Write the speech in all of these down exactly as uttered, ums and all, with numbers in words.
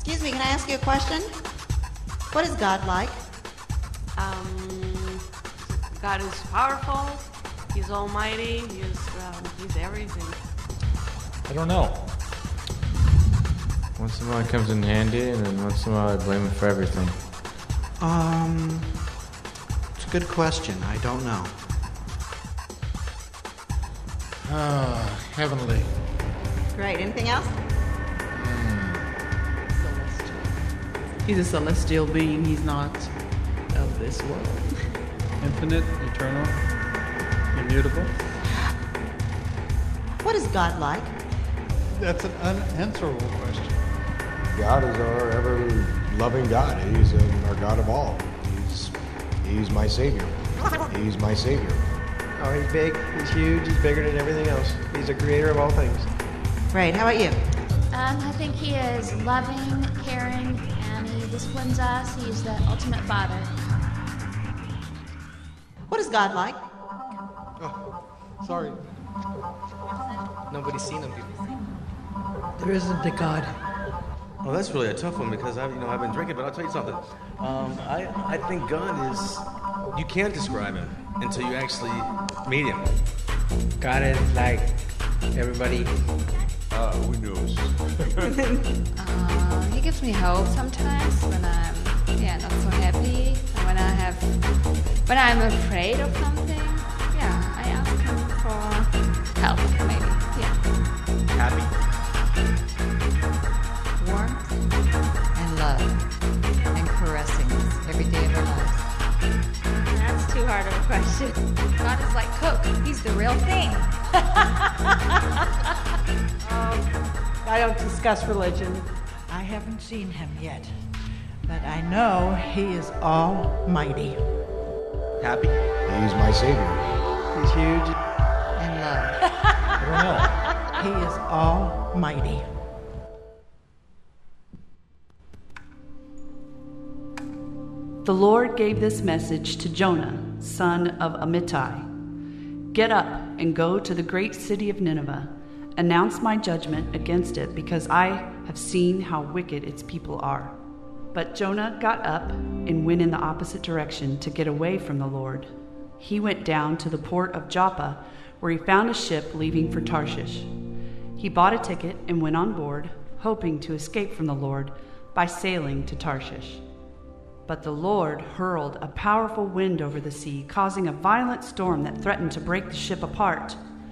Excuse me, can I ask you a question? What is God like? Um, God is powerful. He's almighty. He's, um, he's everything. I don't know. Once in a while it comes in handy, and then once in a while I blame him for everything. Um, it's a good question. I don't know. Ah, heavenly. Great. Anything else? He's a celestial being. He's not of this world. Infinite, eternal, immutable. What is God like? That's an unanswerable question. God is our ever-loving God. He's uh, our God of all. He's He's my Savior. He's my Savior. Oh, he's big. He's huge. He's bigger than everything else. He's the creator of all things. Great. How about you? Um, I think he is loving, caring, and he disciplines us. He's the ultimate father. What is God like? Oh, sorry. Nobody's seen him before. There isn't a God. Oh, that's really a tough one because I've, you know, I've been drinking, but I'll tell you something. Um, I, I think God is, you can't describe him until you actually meet him. God is like everybody. Uh, who knows? uh, he gives me hope sometimes when I'm, yeah, not so happy. And when I have, when I'm afraid of something, yeah, I ask him for help, maybe, yeah. Happy? Warmth and love and caressing us every day of our lives. That's too hard of a question. God is like Coke. He's the real thing. um, I don't discuss religion. I haven't seen him yet, but I know he is almighty. Happy? He's my Savior. He's huge. And love. I don't know. He is almighty. The Lord gave this message to Jonah, son of Amittai. Get up and go to the great city of Nineveh. Announce my judgment against it, because I have seen how wicked its people are. But Jonah got up and went in the opposite direction to get away from the Lord. He went down to the port of Joppa, where he found a ship leaving for Tarshish. He bought a ticket and went on board, hoping to escape from the Lord by sailing to Tarshish. But the Lord hurled a powerful wind over the sea, causing a violent storm that threatened to break the ship apart.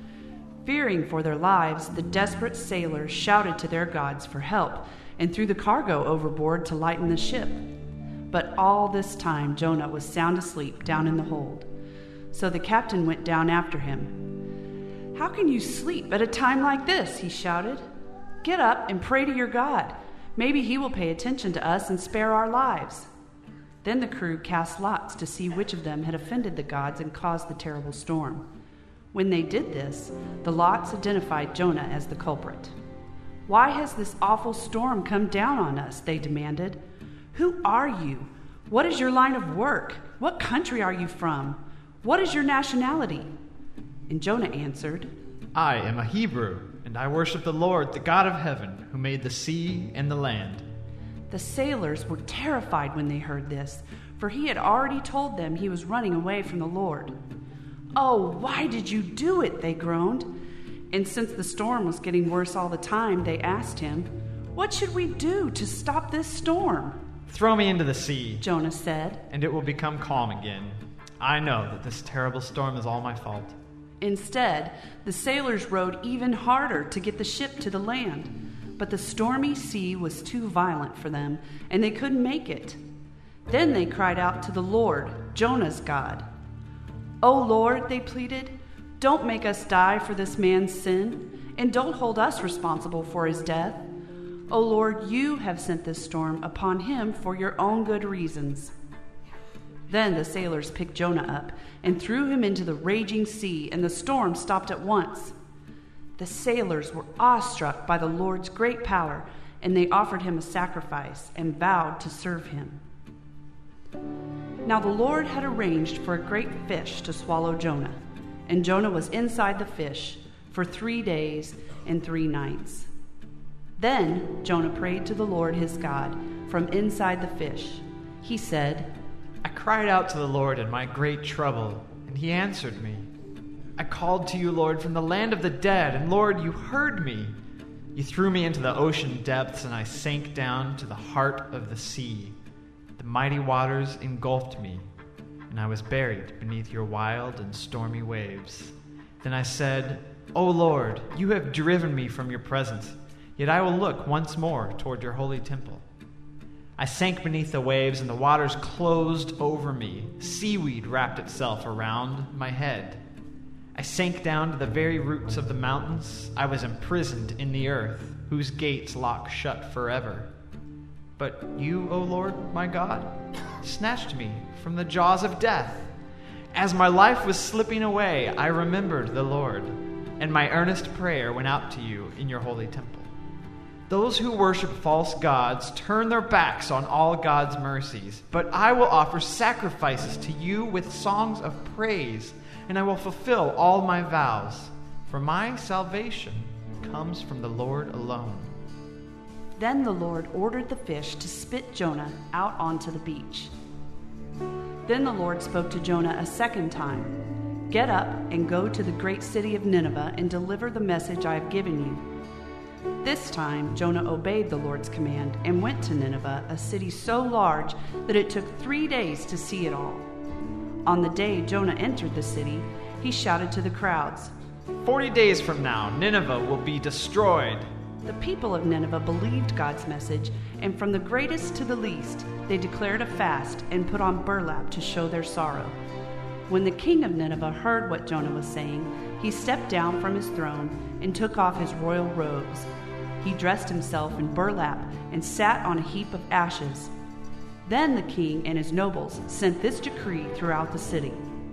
Fearing for their lives, the desperate sailors shouted to their gods for help and threw the cargo overboard to lighten the ship. But all this time Jonah was sound asleep down in the hold. So the captain went down after him. "How can you sleep at a time like this?" he shouted. "Get up and pray to your God. Maybe he will pay attention to us and spare our lives." Then the crew cast lots to see which of them had offended the gods and caused the terrible storm. When they did this, the lots identified Jonah as the culprit. "Why has this awful storm come down on us?" they demanded. "Who are you? What is your line of work? What country are you from? What is your nationality?" And Jonah answered, "I am a Hebrew, and I worship the Lord, the God of heaven, who made the sea and the land." The sailors were terrified when they heard this, for he had already told them he was running away from the Lord. "Oh, why did you do it?" they groaned. And since the storm was getting worse all the time, they asked him, "What should we do to stop this storm?" "Throw me into the sea," Jonah said, "and it will become calm again. I know that this terrible storm is all my fault." Instead, the sailors rowed even harder to get the ship to the land. But the stormy sea was too violent for them, and they couldn't make it. Then they cried out to the Lord, Jonah's God. "O Lord," they pleaded, "don't make us die for this man's sin, and don't hold us responsible for his death. O Lord, you have sent this storm upon him for your own good reasons." Then the sailors picked Jonah up and threw him into the raging sea, and the storm stopped at once. The sailors were awestruck by the Lord's great power, and they offered him a sacrifice and vowed to serve him. Now the Lord had arranged for a great fish to swallow Jonah, and Jonah was inside the fish for three days and three nights. Then Jonah prayed to the Lord his God from inside the fish. He said, I cried out to the Lord in my great trouble, and he answered me. I called to you, Lord, from the land of the dead, and Lord, you heard me. You threw me into the ocean depths, and I sank down to the heart of the sea. The mighty waters engulfed me, and I was buried beneath your wild and stormy waves. Then I said, O Lord, you have driven me from your presence, yet I will look once more toward your holy temple. I sank beneath the waves, and the waters closed over me. Seaweed wrapped itself around my head. I sank down to the very roots of the mountains. I was imprisoned in the earth, whose gates lock shut forever. But you, O Lord, my God, snatched me from the jaws of death. As my life was slipping away, I remembered the Lord, and my earnest prayer went out to you in your holy temple. Those who worship false gods turn their backs on all God's mercies, but I will offer sacrifices to you with songs of praise, and I will fulfill all my vows, for my salvation comes from the Lord alone. Then the Lord ordered the fish to spit Jonah out onto the beach. Then the Lord spoke to Jonah a second time. Get up and go to the great city of Nineveh and deliver the message I have given you. This time Jonah obeyed the Lord's command and went to Nineveh, a city so large that it took three days to see it all. On the day Jonah entered the city, he shouted to the crowds, Forty days from now, Nineveh will be destroyed. The people of Nineveh believed God's message, and from the greatest to the least, they declared a fast and put on burlap to show their sorrow. When the king of Nineveh heard what Jonah was saying, he stepped down from his throne and took off his royal robes. He dressed himself in burlap and sat on a heap of ashes. Then the king and his nobles sent this decree throughout the city.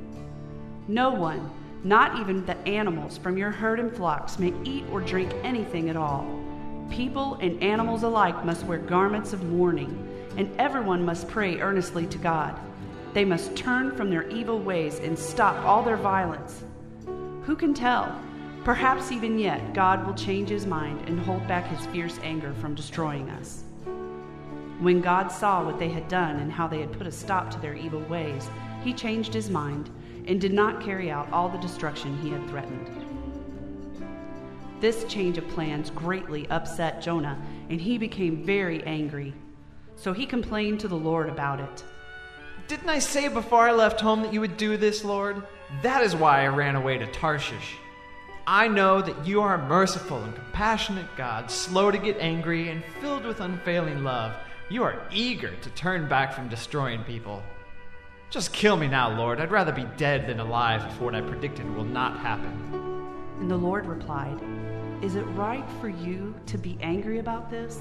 No one, not even the animals from your herd and flocks, may eat or drink anything at all. People and animals alike must wear garments of mourning, and everyone must pray earnestly to God. They must turn from their evil ways and stop all their violence. Who can tell? Perhaps even yet God will change his mind and hold back his fierce anger from destroying us. When God saw what they had done and how they had put a stop to their evil ways, he changed his mind and did not carry out all the destruction he had threatened. This change of plans greatly upset Jonah, and he became very angry. So he complained to the Lord about it. Didn't I say before I left home that you would do this, Lord? That is why I ran away to Tarshish. I know that you are a merciful and compassionate God, slow to get angry and filled with unfailing love. You are eager to turn back from destroying people. Just kill me now, Lord. I'd rather be dead than alive if what I predicted will not happen. And the Lord replied, Is it right for you to be angry about this?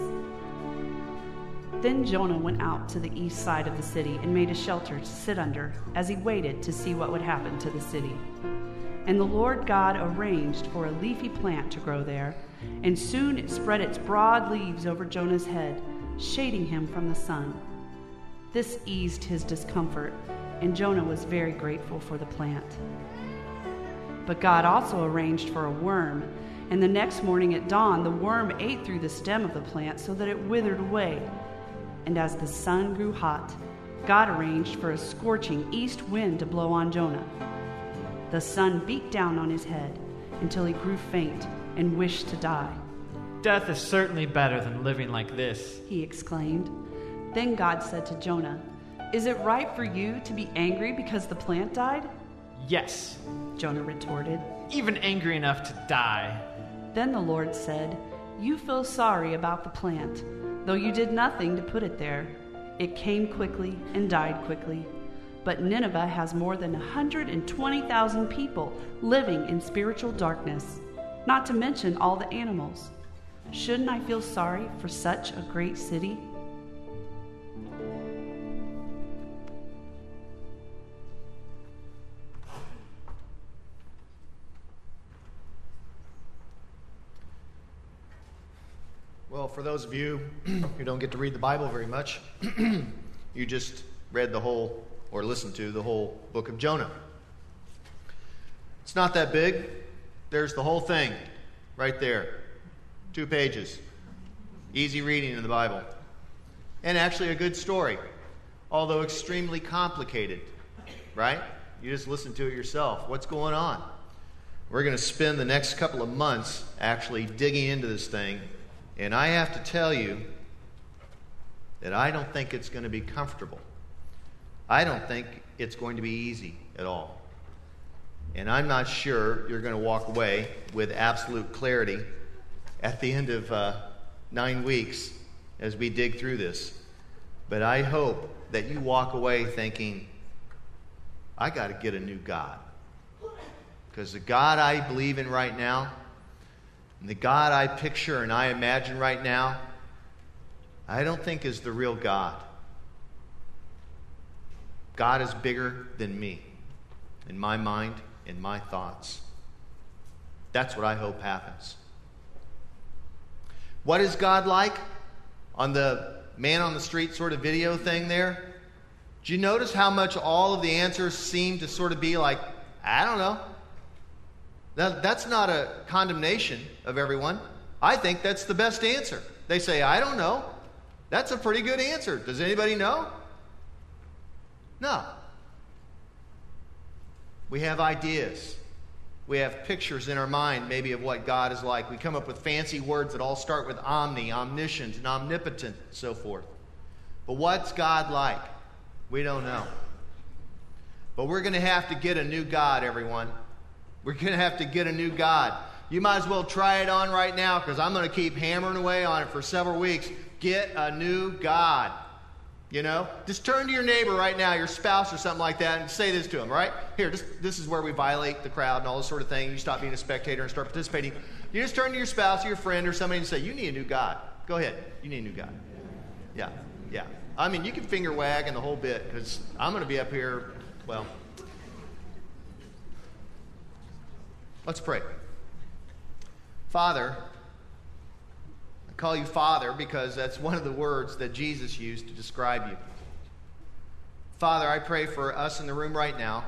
Then Jonah went out to the east side of the city and made a shelter to sit under as he waited to see what would happen to the city. And the Lord God arranged for a leafy plant to grow there, and soon it spread its broad leaves over Jonah's head, shading him from the sun. This eased his discomfort, and Jonah was very grateful for the plant. But God also arranged for a worm, and the next morning at dawn the worm ate through the stem of the plant so that it withered away. And as the sun grew hot, God arranged for a scorching east wind to blow on Jonah. The sun beat down on his head until he grew faint and wished to die. Death is certainly better than living like this, he exclaimed. Then God said to Jonah, Is it right for you to be angry because the plant died? Yes, Jonah retorted. Even angry enough to die. Then the Lord said, You feel sorry about the plant, though you did nothing to put it there. It came quickly and died quickly. But Nineveh has more than one hundred twenty thousand people living in spiritual darkness, not to mention all the animals. Shouldn't I feel sorry for such a great city? Well, for those of you who don't get to read the Bible very much, you just read the whole, or listened to the whole book of Jonah. It's not that big. There's the whole thing right there. Two pages. Easy reading in the Bible. And actually a good story, although extremely complicated, right? You just listen to it yourself. What's going on? We're going to spend the next couple of months actually digging into this thing, and I have to tell you that I don't think it's going to be comfortable. I don't think it's going to be easy at all. And I'm not sure you're going to walk away with absolute clarity at the end of uh, nine weeks as we dig through this. But I hope that you walk away thinking, I got to get a new God. Because the God I believe in right now, and the God I picture and I imagine right now, I don't think is the real God. God is bigger than me, in my mind, in my thoughts. That's what I hope happens. What is God like? On the man on the street sort of video thing there, do you notice how much all of the answers seem to sort of be like, I don't know. That, that's not a condemnation of everyone. I think that's the best answer. They say, I don't know. That's a pretty good answer. Does anybody know? No. We have ideas. We have pictures in our mind maybe of what God is like. We come up with fancy words that all start with omni, omniscient, and omnipotent, and so forth. But what's God like? We don't know. But we're going to have to get a new God, everyone. We're going to have to get a new God. You might as well try it on right now, because I'm going to keep hammering away on it for several weeks. Get a new God. You know? Just turn to your neighbor right now, your spouse or something like that, and say this to him, right? Here, just, this is where we violate the crowd and all this sort of thing. You stop being a spectator and start participating. You just turn to your spouse or your friend or somebody and say, you need a new God. Go ahead. You need a new God. Yeah, yeah. I mean, you can finger wag and the whole bit, because I'm going to be up here, well. Let's pray. Father, I call you Father because that's one of the words that Jesus used to describe you. Father, I pray for us in the room right now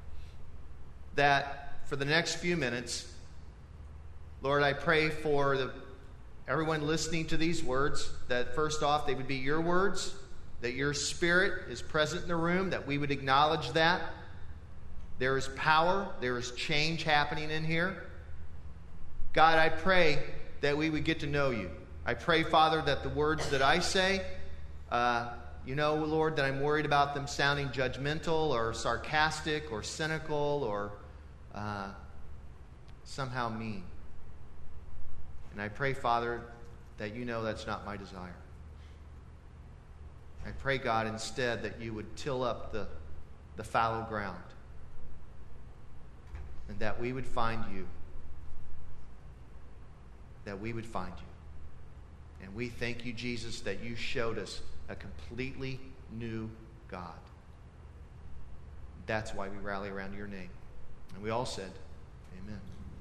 that for the next few minutes, Lord, I pray for the, everyone listening to these words, that first off, they would be your words, that your Spirit is present in the room, that we would acknowledge that. There is power, there is change happening in here. God, I pray that we would get to know you. I pray, Father, that the words that I say, uh, you know, Lord, that I'm worried about them sounding judgmental or sarcastic or cynical or uh, somehow mean. And I pray, Father, that you know that's not my desire. I pray, God, instead that you would till up the, the fallow ground and that we would find you. That we would find you. And we thank you, Jesus, that you showed us a completely new God. That's why we rally around your name. And we all said, amen.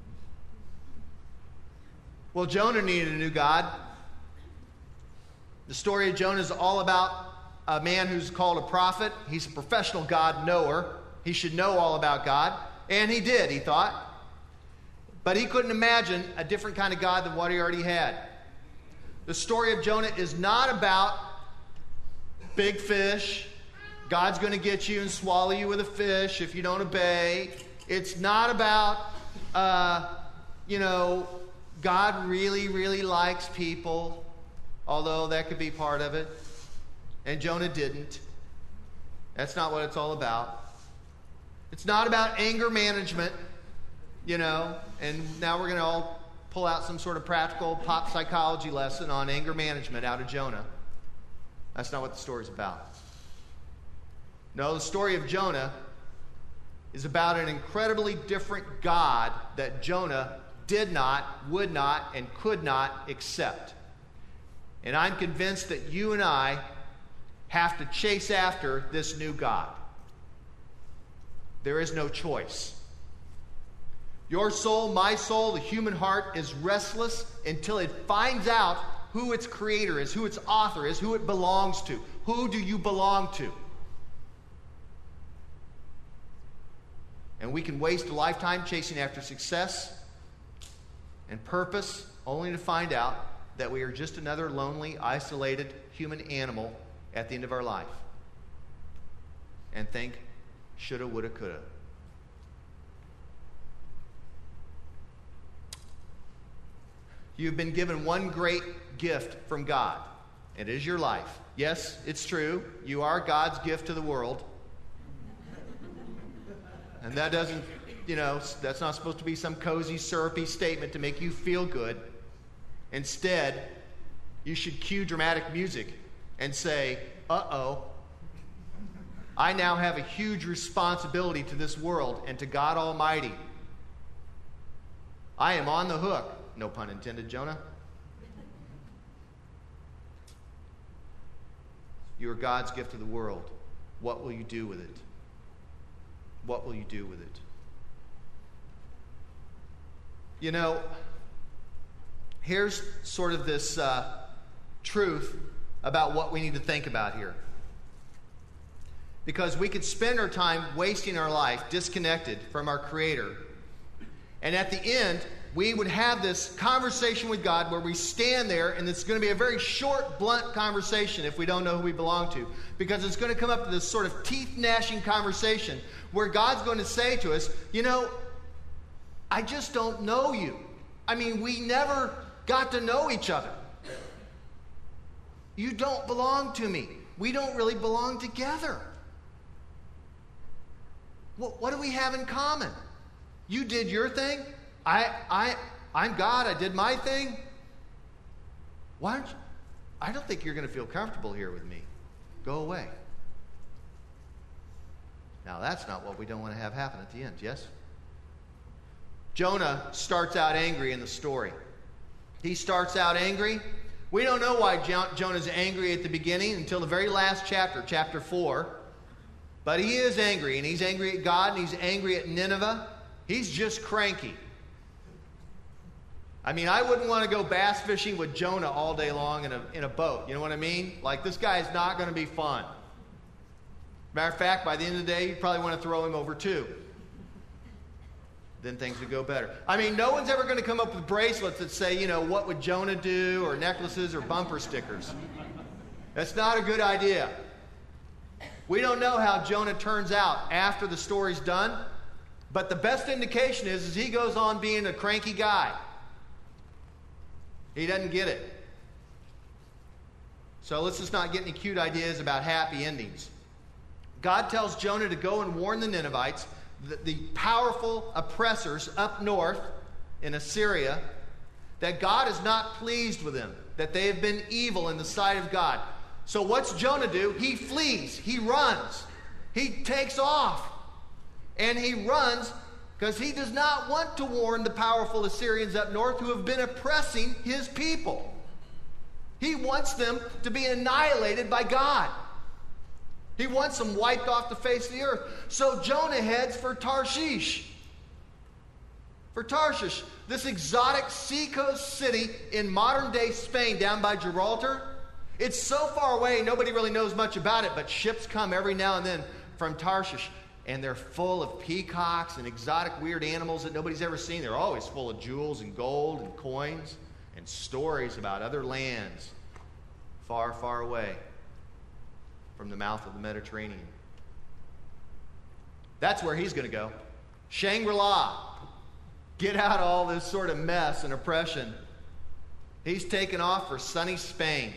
Well, Jonah needed a new God. The story of Jonah is all about a man who's called a prophet. He's a professional God knower. He should know all about God. And he did, he thought. But he couldn't imagine a different kind of God than what he already had. The story of Jonah is not about big fish. God's going to get you and swallow you with a fish if you don't obey. It's not about, uh, you know, God really, really likes people, although that could be part of it. And Jonah didn't. That's not what it's all about. It's not about anger management, you know, and now we're going to all pull out some sort of practical pop psychology lesson on anger management out of Jonah. That's not what the story's about. No, the story of Jonah is about an incredibly different God that Jonah did not, would not, and could not accept. And I'm convinced that you and I have to chase after this new God. There is no choice. Your soul, my soul, the human heart is restless until it finds out who its creator is, who its author is, who it belongs to. Who do you belong to? And we can waste a lifetime chasing after success and purpose only to find out that we are just another lonely, isolated human animal at the end of our life. And think, shoulda, woulda, coulda. You've been given one great gift from God. It is your life. Yes, it's true. You are God's gift to the world. And that doesn't, you know, that's not supposed to be some cozy, syrupy statement to make you feel good. Instead, you should cue dramatic music and say, uh-oh, I now have a huge responsibility to this world and to God Almighty. I am on the hook. No pun intended, Jonah. You are God's gift to the world. What will you do with it? What will you do with it? You know, here's sort of this uh, truth about what we need to think about here. Because we could spend our time wasting our life disconnected from our Creator. And at the end, we would have this conversation with God where we stand there, and it's going to be a very short, blunt conversation if we don't know who we belong to. Because it's going to come up to this sort of teeth-gnashing conversation where God's going to say to us, you know, I just don't know you. I mean, we never got to know each other. You don't belong to me. We don't really belong together. What, what do we have in common? You did your thing. I, I, I'm God. I did my thing. Why don't you? I don't think you're going to feel comfortable here with me. Go away. Now, that's not what we don't want to have happen at the end, yes? Jonah starts out angry in the story. He starts out angry. We don't know why jo- Jonah's angry at the beginning until the very last chapter, chapter four. But he is angry, and he's angry at God, and he's angry at Nineveh. He's just cranky. I mean, I wouldn't want to go bass fishing with Jonah all day long in a, in a boat. You know what I mean? Like, this guy is not going to be fun. Matter of fact, by the end of the day, you'd probably want to throw him over too. Then things would go better. I mean, no one's ever going to come up with bracelets that say, you know, what would Jonah do, or necklaces or bumper stickers. That's not a good idea. We don't know how Jonah turns out after the story's done, but the best indication is, is he goes on being a cranky guy. He doesn't get it. So let's just not get any cute ideas about happy endings. God tells Jonah to go and warn the Ninevites, the, the powerful oppressors up north in Assyria, that God is not pleased with them, that they have been evil in the sight of God. So what's Jonah do? He flees. He runs. He takes off. And he runs because he does not want to warn the powerful Assyrians up north who have been oppressing his people. He wants them to be annihilated by God. He wants them wiped off the face of the earth. So Jonah heads for Tarshish. For Tarshish, this exotic seacoast city in modern-day Spain down by Gibraltar. It's so far away, nobody really knows much about it, but ships come every now and then from Tarshish, and they're full of peacocks and exotic weird animals that nobody's ever seen. They're always full of jewels and gold and coins and stories about other lands far, far away from the mouth of the Mediterranean. That's where he's going to go. Shangri-La. Get out of all this sort of mess and oppression. He's taken off for sunny Spain.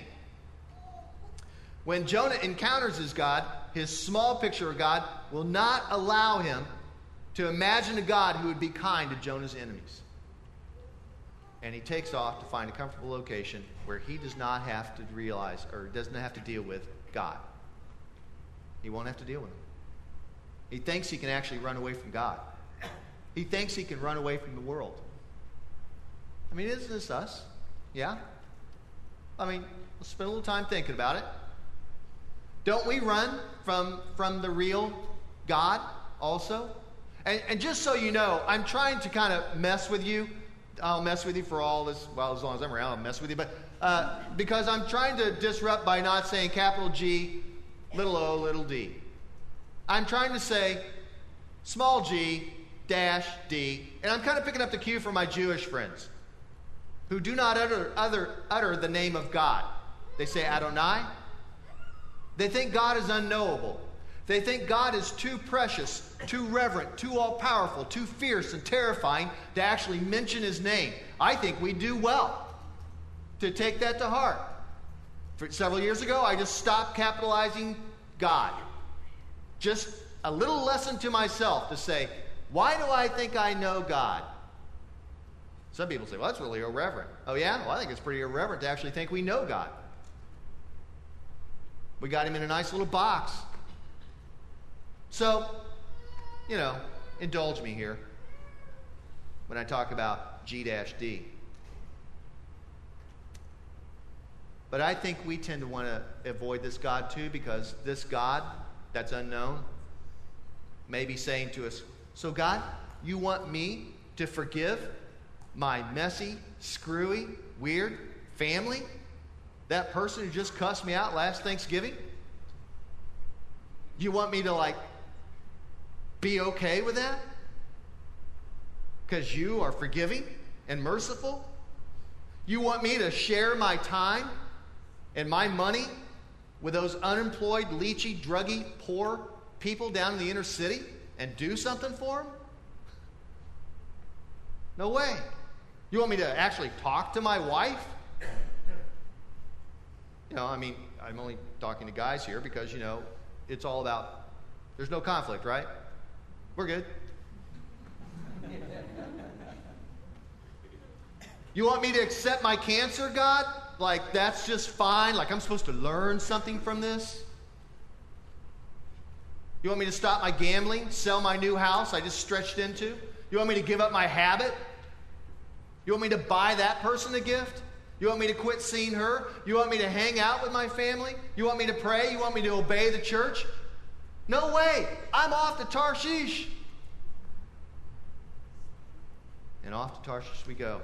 When Jonah encounters his God, his small picture of God will not allow him to imagine a God who would be kind to Jonah's enemies. And he takes off to find a comfortable location where he does not have to realize or doesn't have to deal with God. He won't have to deal with him. He thinks he can actually run away from God. He thinks he can run away from the world. I mean, isn't this us? Yeah? I mean, let's spend a little time thinking about it. Don't we run from, from the real God also? And, and just so you know, I'm trying to kind of mess with you. I'll mess with you for all this, well, as long as I'm around, I'll mess with you. But uh, because I'm trying to disrupt by not saying capital G, little o, little d. I'm trying to say small g, dash d. And I'm kind of picking up the cue from my Jewish friends. who do not utter, utter, utter the name of God. They say Adonai. They think God is unknowable. They think God is too precious, too reverent, too all-powerful, too fierce and terrifying to actually mention his name. I think we do well to take that to heart. For several years ago, I just stopped capitalizing God. Just a little lesson to myself to say, why do I think I know God? Some people say, well, that's really irreverent. Oh, yeah? Well, I think it's pretty irreverent to actually think we know God. We got him in a nice little box. So, you know, indulge me here when I talk about G D. But I think we tend to want to avoid this God too, because this God that's unknown may be saying to us, so God, you want me to forgive my messy, screwy, weird family? That person who just cussed me out last Thanksgiving? You want me to, like, be okay with that? Because you are forgiving and merciful? You want me to share my time and my money with those unemployed, leechy, druggy, poor people down in the inner city and do something for them? No way. You want me to actually talk to my wife? You know, I mean, I'm only talking to guys here because, you know, it's all about, there's no conflict, right? We're good. You want me to accept my cancer, God? Like, that's just fine? Like, I'm supposed to learn something from this? You want me to stop my gambling, sell my new house I just stretched into? You want me to give up my habit? You want me to buy that person a gift? You want me to quit seeing her? You want me to hang out with my family? You want me to pray? You want me to obey the church? No way. I'm off to Tarshish. And off to Tarshish we go.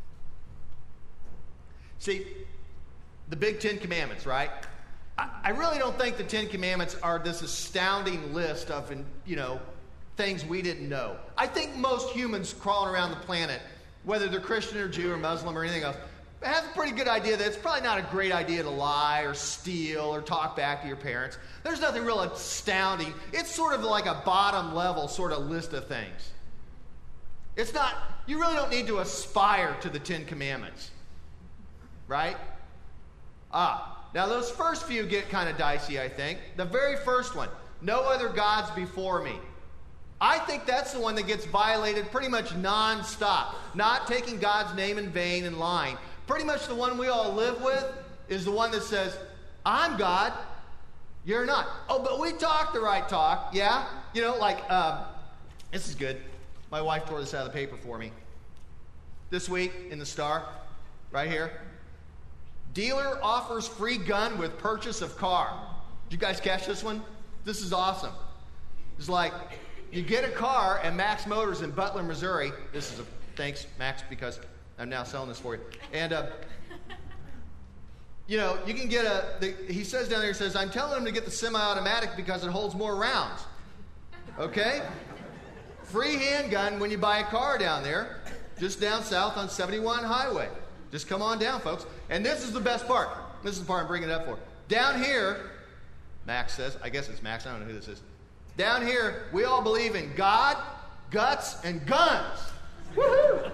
See, the big Ten Commandments, right? I, I really don't think the Ten Commandments are this astounding list of, you know, things we didn't know. I think most humans crawling around the planet, whether they're Christian or Jew or Muslim or anything else, have a pretty good idea that it's probably not a great idea to lie or steal or talk back to your parents. There's nothing real astounding. It's sort of like a bottom level sort of list of things. It's not, you really don't need to aspire to the Ten Commandments. Right? Ah, now those first few get kind of dicey, I think. The very first one, no other gods before me. I think that's the one that gets violated pretty much non-stop. Not taking God's name in vain and lying. Pretty much the one we all live with is the one that says, I'm God, you're not. Oh, but we talk the right talk, yeah? You know, like, um, this is good. My wife tore this out of the paper for me. This week in the Star, right here. Dealer offers free gun with purchase of car. Did you guys catch this one? This is awesome. It's like, you get a car at Max Motors in Butler, Missouri. This is a, thanks, Max, because I'm now selling this for you. And, uh, you know, you can get a, the, he says down there, he says, I'm telling him to get the semi-automatic because it holds more rounds. Okay? Free handgun when you buy a car down there, just down south on seventy-one Highway. Just come on down, folks. And this is the best part. This is the part I'm bringing it up for. Down here, Max says, I guess it's Max, I don't know who this is. Down here, we all believe in God, guts, and guns. Woohoo!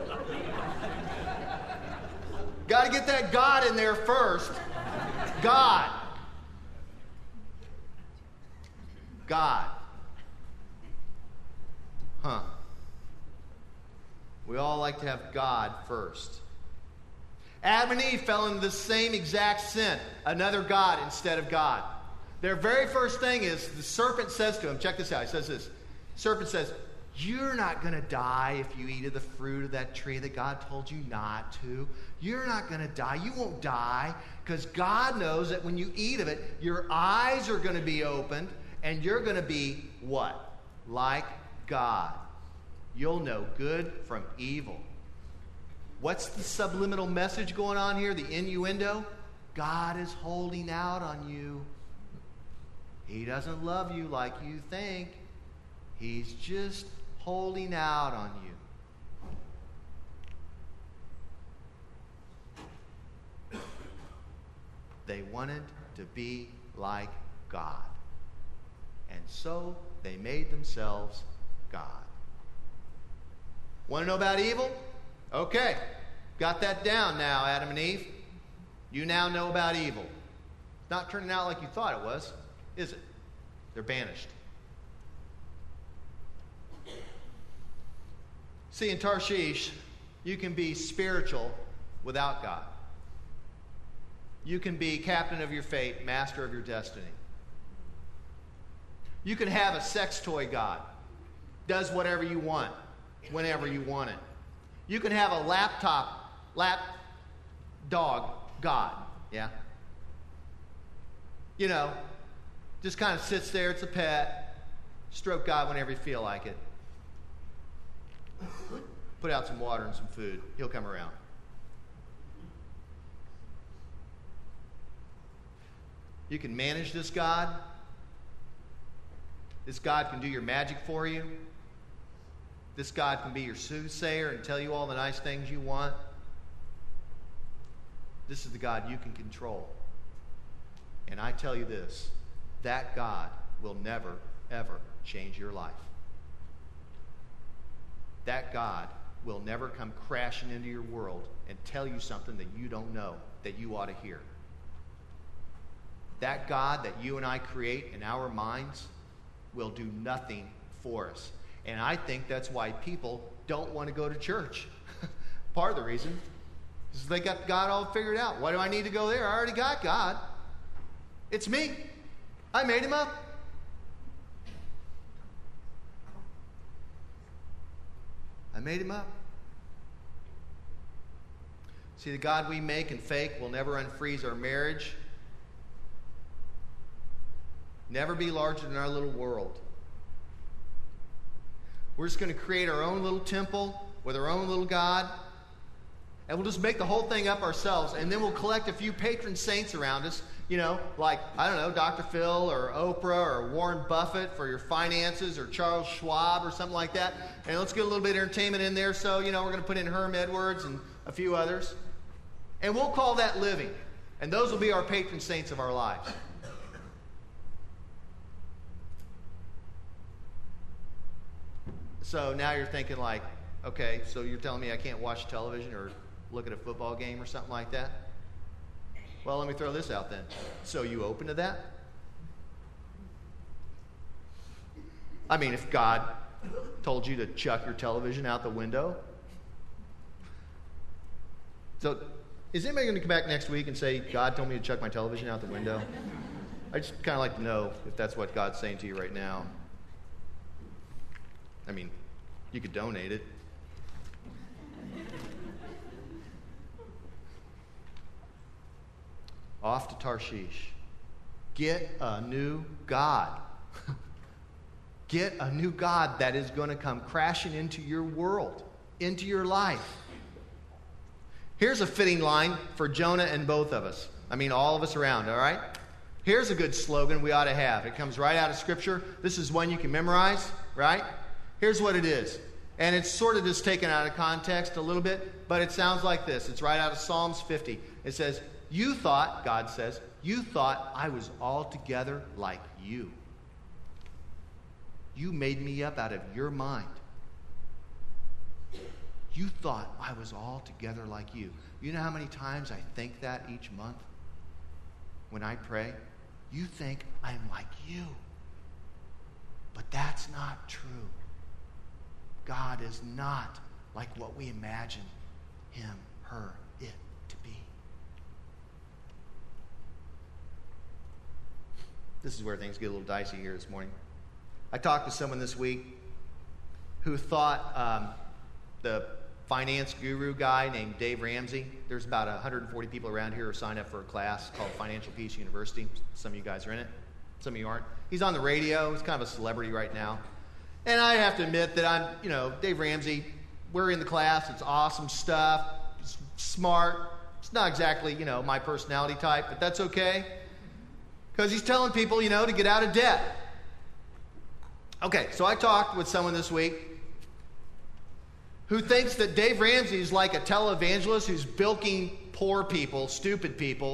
Got to get that God in there first. God. God. Huh. We all like to have God first. Adam and Eve fell into the same exact sin. Another God instead of God. Their very first thing is, the serpent says to him, check this out, he says this. Serpent says, you're not going to die if you eat of the fruit of that tree that God told you not to. You're not going to die. You won't die because God knows that when you eat of it, your eyes are going to be opened and you're going to be what? Like God. You'll know good from evil. What's the subliminal message going on here? The innuendo? God is holding out on you. He doesn't love you like you think. He's just holding out on you. They wanted to be like God. And so they made themselves God. Want to know about evil? Okay. Got that down now, Adam and Eve. You now know about evil. It's not turning out like you thought it was, is it? They're banished. See, in Tarshish, you can be spiritual without God. You can be captain of your fate, master of your destiny. You can have a sex toy God. Does whatever you want, whenever you want it. You can have a laptop, lap dog God. Yeah? You know, just kind of sits there, it's a pet. Stroke God whenever you feel like it. Put out some water and some food. He'll come around. You can manage this God. This God can do your magic for you. This God can be your soothsayer and tell you all the nice things you want. This is the God you can control. And I tell you this, that God will never, ever change your life. That God will never come crashing into your world and tell you something that you don't know, that you ought to hear. That God that you and I create in our minds will do nothing for us. And I think that's why people don't want to go to church. Part of the reason is they got God all figured out. Why do I need to go there? I already got God. It's me. I made him up. I made him up. See, the God we make and fake will never unfreeze our marriage. Never be larger than our little world. We're just going to create our own little temple with our own little God. And we'll just make the whole thing up ourselves. And then we'll collect a few patron saints around us. You know, like, I don't know, Doctor Phil or Oprah or Warren Buffett for your finances, or Charles Schwab or something like that. And let's get a little bit of entertainment in there. So, you know, we're going to put in Herm Edwards and a few others. And we'll call that living. And those will be our patron saints of our lives. So now you're thinking like, okay, so you're telling me I can't watch television or look at a football game or something like that? Well, let me throw this out then. So you open to that? I mean, if God told you to chuck your television out the window. So is anybody going to come back next week and say, God told me to chuck my television out the window? I just kind of like to know if that's what God's saying to you right now. I mean, you could donate it. Off to Tarshish. Get a new God. Get a new God that is going to come crashing into your world, into your life. Here's a fitting line for Jonah and both of us. I mean, all of us around, all right? Here's a good slogan we ought to have. It comes right out of Scripture. This is one you can memorize, right? Here's what it is. And it's sort of just taken out of context a little bit, but it sounds like this. It's right out of Psalms fifty. It says, you thought, God says, you thought I was altogether like you. You made me up out of your mind. You thought I was altogether like you. You know how many times I think that each month when I pray? You think I'm like you. But that's not true. God is not like what we imagine him, her, it to be. This is where things get a little dicey here this morning. I talked to someone this week who thought um, the finance guru guy named Dave Ramsey, there's about one hundred forty people around here who signed up for a class called Financial Peace University. Some of you guys are in it. Some of you aren't. He's on the radio. He's kind of a celebrity right now. And I have to admit that I'm, you know, Dave Ramsey, we're in the class. It's awesome stuff. It's smart. It's not exactly, you know, my personality type, but that's okay. Because he's telling people, you know, to get out of debt. Okay, so I talked with someone this week who thinks that Dave Ramsey is like a televangelist who's bilking poor people, stupid people, to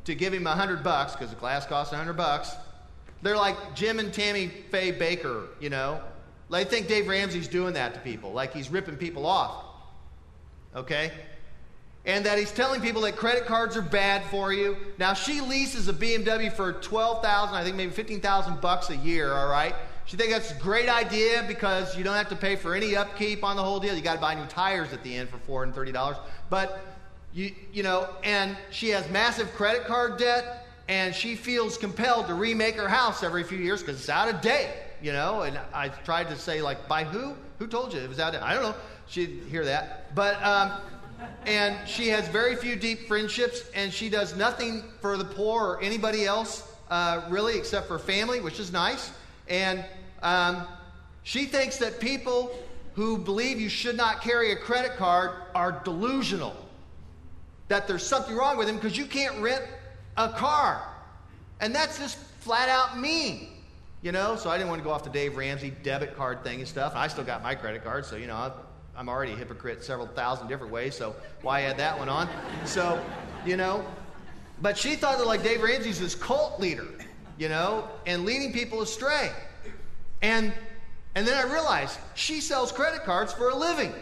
to give him a hundred bucks, because the class costs a hundred bucks. They're like Jim and Tammy Faye Baker, you know. They think Dave Ramsey's doing that to people, like he's ripping people off. Okay? And that he's telling people that credit cards are bad for you. Now, she leases a B M W for twelve thousand, I think maybe fifteen thousand bucks a year, all right? She thinks that's a great idea because you don't have to pay for any upkeep on the whole deal. You got to buy new tires at the end for four hundred thirty dollars. But, you, you know, and she has massive credit card debt, and she feels compelled to remake her house every few years because it's out of date, you know? And I tried to say, like, by who? Who told you it was out of date? I don't know. She'd hear that. But, um... and she has very few deep friendships, and she does nothing for the poor or anybody else, uh, really, except for family, which is nice. And um, she thinks that people who believe you should not carry a credit card are delusional, that there's something wrong with them because you can't rent a car. And that's just flat out mean, you know? So I didn't want to go off the Dave Ramsey debit card thing and stuff. I still got my credit card, so, you know, I've, I'm already a hypocrite several thousand different ways, so why add that one on? So, you know, but she thought that like Dave Ramsey's this cult leader, you know, and leading people astray. And and then I realized she sells credit cards for a living.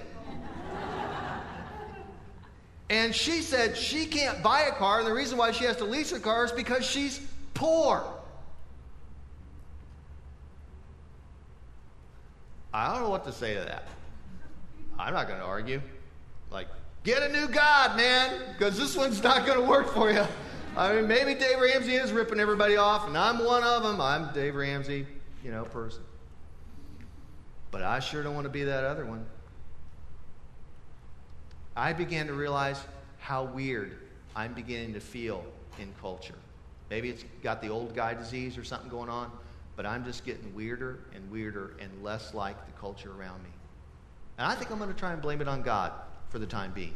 And she said she can't buy a car, and the reason why she has to lease a car is because she's poor. I don't know what to say to that. I'm not going to argue. Like, get a new God, man, because this one's not going to work for you. I mean, maybe Dave Ramsey is ripping everybody off, and I'm one of them. I'm Dave Ramsey, you know, person. But I sure don't want to be that other one. I began to realize how weird I'm beginning to feel in culture. Maybe it's got the old guy disease or something going on, but I'm just getting weirder and weirder and less like the culture around me. And I think I'm going to try and blame it on God for the time being.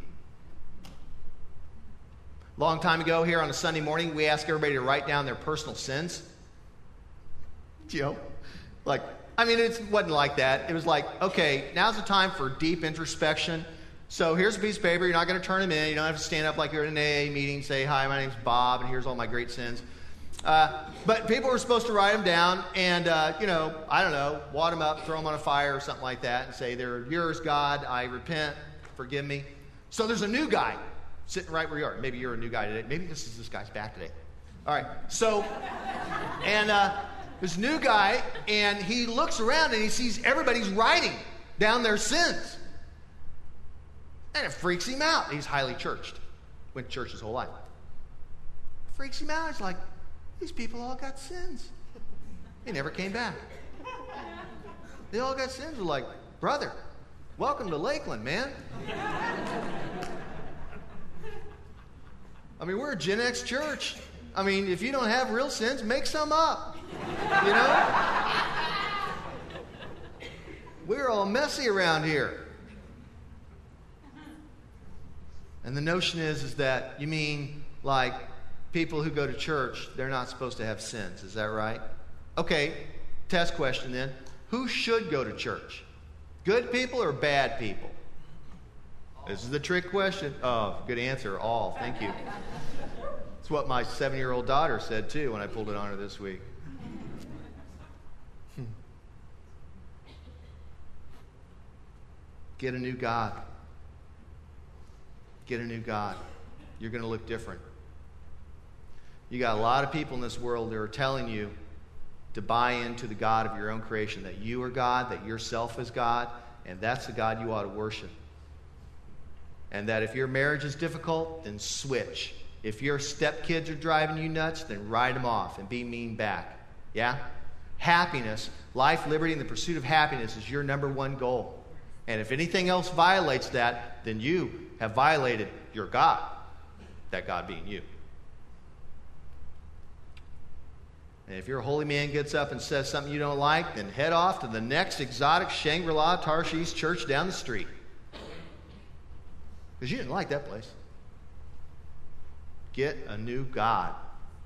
Long time ago here on a Sunday morning, we asked everybody to write down their personal sins. You know, like, I mean, it wasn't like that. It was like, okay, now's the time for deep introspection. So here's a piece of paper. You're not going to turn them in. You don't have to stand up like you're at an A A meeting, say, hi, my name's Bob, and here's all my great sins. Uh, but people were supposed to write them down and, uh, you know, I don't know, wad them up, throw them on a fire or something like that and say, they're yours, God, I repent, forgive me. So there's a new guy sitting right where you are. Maybe you're a new guy today. Maybe this is this guy's back today. All right, so, and uh, this new guy, and he looks around and he sees everybody's writing down their sins. And it freaks him out. He's highly churched. Went to church his whole life. It freaks him out. He's like, these people all got sins. They never came back. They all got sins. We're like, brother, welcome to Lakeland, man. I mean, we're a Gen X church. I mean, if you don't have real sins, make some up. You know? We're all messy around here. And the notion is, is that you mean like people who go to church, they're not supposed to have sins. Is that right? Okay, test question then. Who should go to church? Good people or bad people? This is the trick question. Oh, good answer. All. Thank you. It's what my seven-year-old daughter said, too, when I pulled it on her this week. Get a new God. Get a new God. You're going to look different. You got a lot of people in this world that are telling you to buy into the God of your own creation, that you are God, that yourself is God, and that's the God you ought to worship. And that if your marriage is difficult, then switch. If your stepkids are driving you nuts, then write them off and be mean back. Yeah? Happiness, life, liberty, and the pursuit of happiness is your number one goal. And if anything else violates that, then you have violated your God, that God being you. And if your holy man gets up and says something you don't like, then head off to the next exotic Shangri-La Tarshish church down the street. Because you didn't like that place. Get a new God.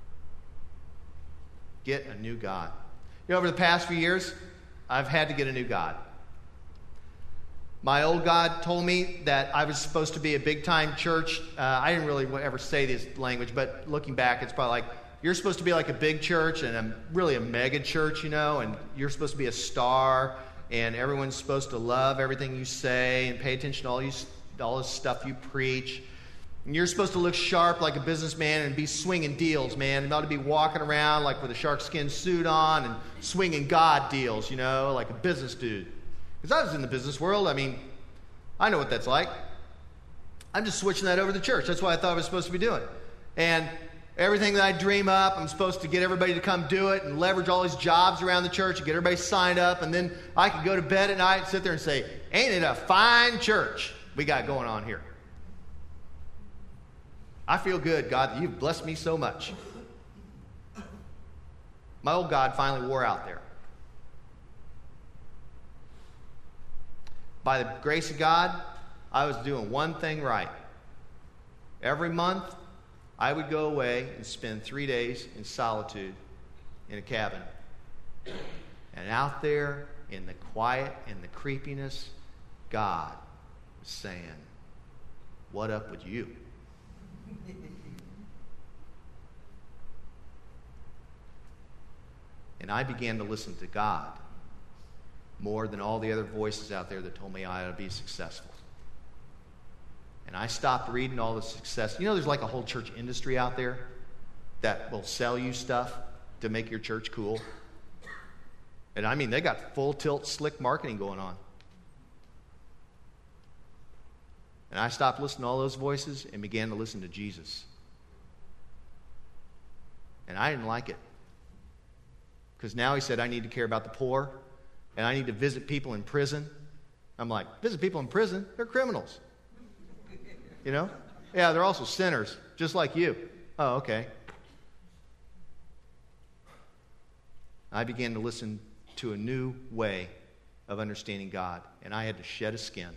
Get a new God. You know, over the past few years, I've had to get a new God. My old God told me that I was supposed to be a big-time church. Uh, I didn't really ever say this language, but looking back, it's probably like, you're supposed to be like a big church and a, really a mega church, you know, and you're supposed to be a star, and everyone's supposed to love everything you say and pay attention to all, you, all this stuff you preach. And you're supposed to look sharp like a businessman and be swinging deals, man. You ought to be walking around like with a shark skin suit on and swinging God deals, you know, like a business dude. Because I was in the business world. I mean, I know what that's like. I'm just switching that over to the church. That's what I thought I was supposed to be doing. And everything that I dream up, I'm supposed to get everybody to come do it and leverage all these jobs around the church and get everybody signed up. And then I could go to bed at night and sit there and say, ain't it a fine church we got going on here? I feel good, God, that you've blessed me so much. My old God finally wore out there. By the grace of God, I was doing one thing right. Every month, I would go away and spend three days in solitude in a cabin. And out there, in the quiet and the creepiness, God was saying, what up with you? And I began to listen to God more than all the other voices out there that told me I ought to be successful. And I stopped reading all the success. You know, there's like a whole church industry out there that will sell you stuff to make your church cool. And I mean, they got full tilt, slick marketing going on. And I stopped listening to all those voices and began to listen to Jesus. And I didn't like it. Because now he said I need to care about the poor, and I need to visit people in prison. I'm like, visit people in prison? They're criminals. You know? Yeah, they're also sinners, just like you. Oh, okay. I began to listen to a new way of understanding God, and I had to shed a skin.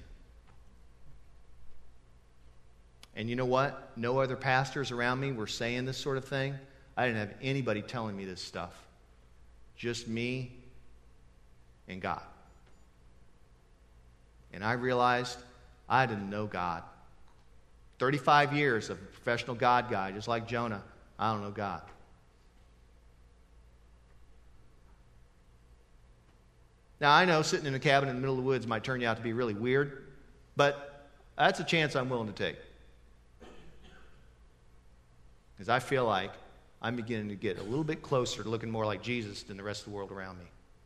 And you know what? No other pastors around me were saying this sort of thing. I didn't have anybody telling me this stuff. Just me and God. And I realized I didn't know God. thirty-five years of a professional God guy, just like Jonah, I don't know God. Now, I know sitting in a cabin in the middle of the woods might turn you out to be really weird, but that's a chance I'm willing to take. Because I feel like I'm beginning to get a little bit closer to looking more like Jesus than the rest of the world around me.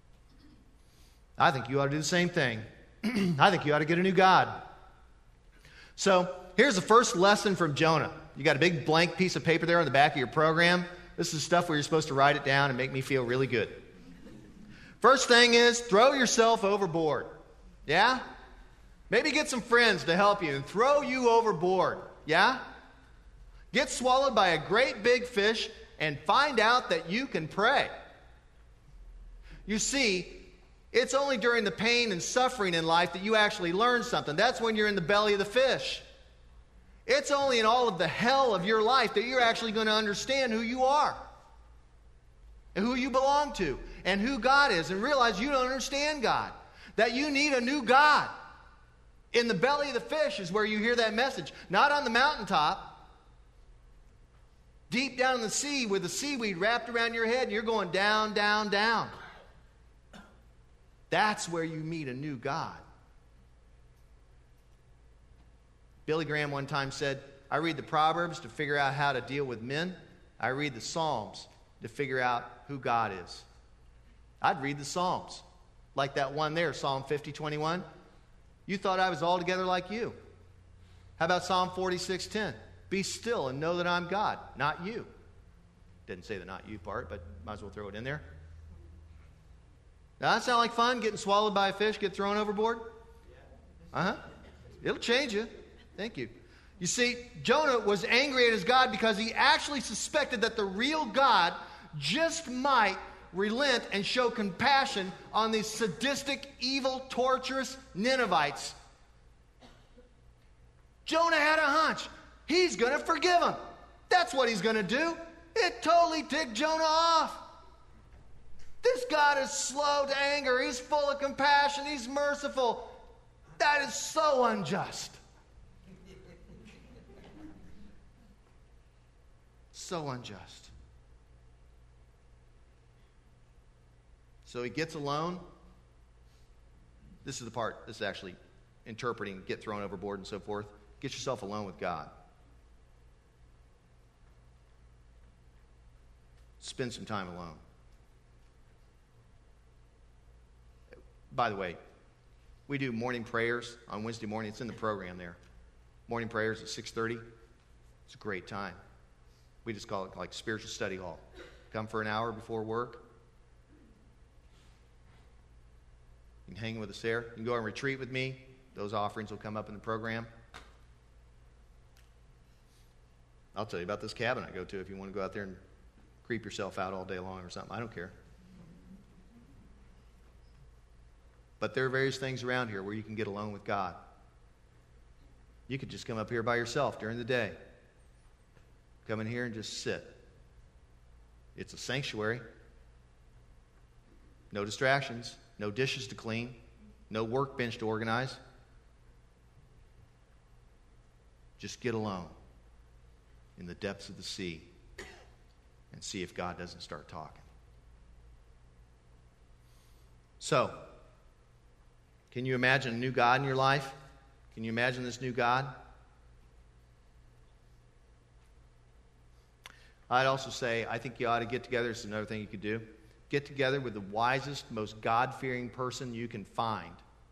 I think you ought to do the same thing. I think you ought to get a new God. So, here's the first lesson from Jonah. You got a big blank piece of paper there on the back of your program. This is stuff where you're supposed to write it down and make me feel really good. First thing is, throw yourself overboard. Yeah? Maybe get some friends to help you and throw you overboard. Yeah? Get swallowed by a great big fish and find out that you can pray. You see, it's only during the pain and suffering in life that you actually learn something. That's when you're in the belly of the fish. It's only in all of the hell of your life that you're actually going to understand who you are and who you belong to and who God is, and realize you don't understand God, that you need a new God. In the belly of the fish is where you hear that message, not on the mountaintop. Deep down in the sea with the seaweed wrapped around your head and you're going down, down, down. That's where you meet a new God. Billy Graham one time said, I read the Proverbs to figure out how to deal with men. I read the Psalms to figure out who God is. I'd read the Psalms. Like that one there, Psalm fifty twenty-one. You thought I was altogether like you. How about Psalm forty-six ten? Be still and know that I'm God, not you. Didn't say the not you part, but might as well throw it in there. Now, that sound like fun, getting swallowed by a fish, get thrown overboard? Uh-huh. It'll change you. Thank you. You see, Jonah was angry at his God because he actually suspected that the real God just might relent and show compassion on these sadistic, evil, torturous Ninevites. Jonah had a hunch. He's going to forgive them. That's what he's going to do. It totally ticked Jonah off. This God is slow to anger. He's full of compassion. He's merciful. That is so unjust. So unjust. So he gets alone. This is the part that's actually interpreting, get thrown overboard and so forth. Get yourself alone with God. Spend some time alone. By the way, we do morning prayers on Wednesday morning. It's in the program there. Morning prayers at six thirty. It's a great time. We just call it like spiritual study hall. Come for an hour before work. You can hang with us there. You can go and retreat with me. Those offerings will come up in the program. I'll tell you about this cabin I go to if you want to go out there and creep yourself out all day long or something. I don't care. But there are various things around here where you can get alone with God. You could just come up here by yourself during the day. Come in here and just sit. It's a sanctuary. No distractions. No dishes to clean. No workbench to organize. Just get alone in the depths of the sea and see if God doesn't start talking. So, can you imagine a new God in your life? Can you imagine this new God? I'd also say, I think you ought to get together. This is another thing you could do. Get together with the wisest, most God-fearing person you can find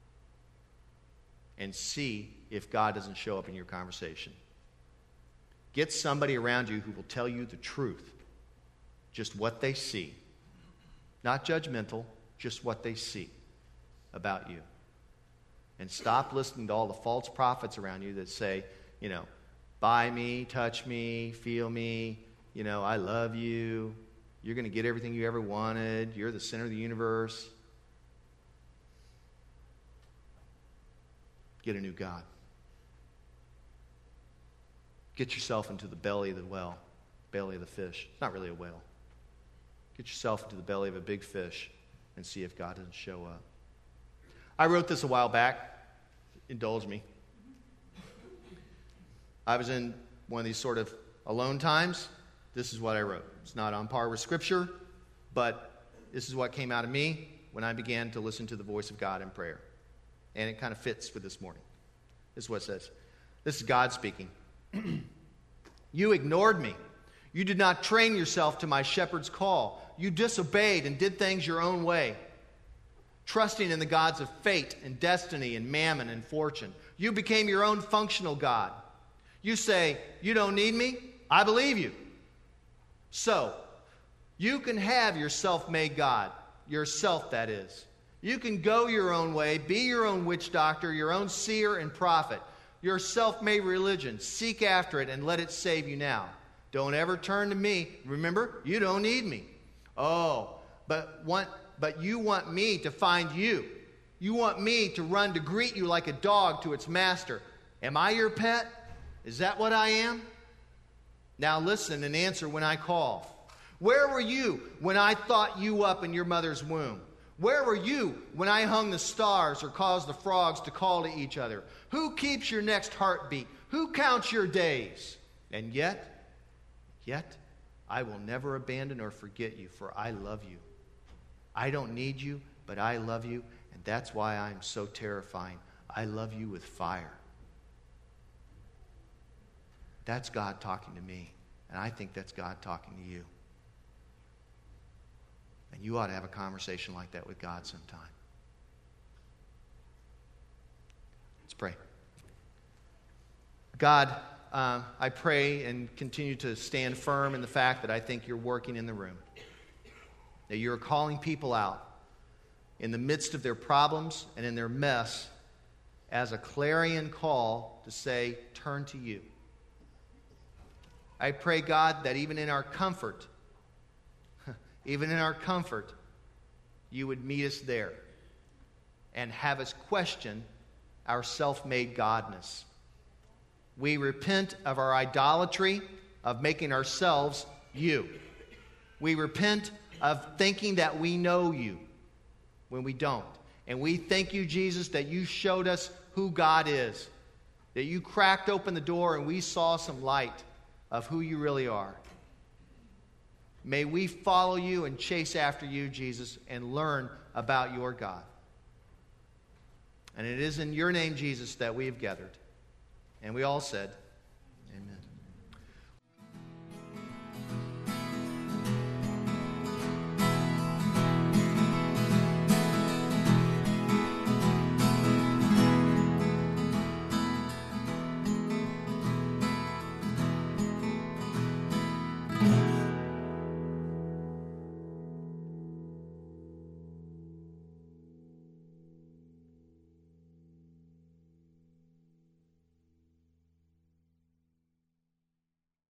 and see if God doesn't show up in your conversation. Get somebody around you who will tell you the truth, just what they see. Not judgmental, just what they see about you. And stop listening to all the false prophets around you that say, you know, buy me, touch me, feel me, you know, I love you. You're going to get everything you ever wanted. You're the center of the universe. Get a new God. Get yourself into the belly of the well, belly of the fish. It's not really a whale. Get yourself into the belly of a big fish and see if God doesn't show up. I wrote this a while back. Indulge me. I was in one of these sort of alone times. This is what I wrote. It's not on par with Scripture, but this is what came out of me when I began to listen to the voice of God in prayer. And it kind of fits with this morning. This is what it says. This is God speaking. You ignored me. You did not train yourself to my shepherd's call. You disobeyed and did things your own way, trusting in the gods of fate and destiny and mammon and fortune. You became your own functional God. You say, you don't need me? I believe you. So, you can have your self-made God, yourself that is. You can go your own way, be your own witch doctor, your own seer and prophet, your self-made religion. Seek after it and let it save you now. Don't ever turn to me. Remember, you don't need me. Oh, but want, but you want me to find you. You want me to run to greet you like a dog to its master. Am I your pet? Is that what I am? Now listen and answer when I call. Where were you when I thought you up in your mother's womb? Where were you when I hung the stars or caused the frogs to call to each other? Who keeps your next heartbeat? Who counts your days? And yet, yet, I will never abandon or forget you, for I love you. I don't need you, but I love you, and that's why I'm so terrifying. I love you with fire. That's God talking to me, and I think that's God talking to you. And you ought to have a conversation like that with God sometime. Let's pray. God, uh, I pray and continue to stand firm in the fact that I think you're working in the room. That you're calling people out in the midst of their problems and in their mess as a clarion call to say, turn to you. I pray, God, that even in our comfort, even in our comfort, you would meet us there and have us question our self-made godness. We repent of our idolatry of making ourselves you. We repent of thinking that we know you when we don't. And we thank you, Jesus, that you showed us who God is. That you cracked open the door and we saw some light of who you really are. May we follow you and chase after you, Jesus, and learn about your God. And it is in your name, Jesus, that we have gathered. And we all said,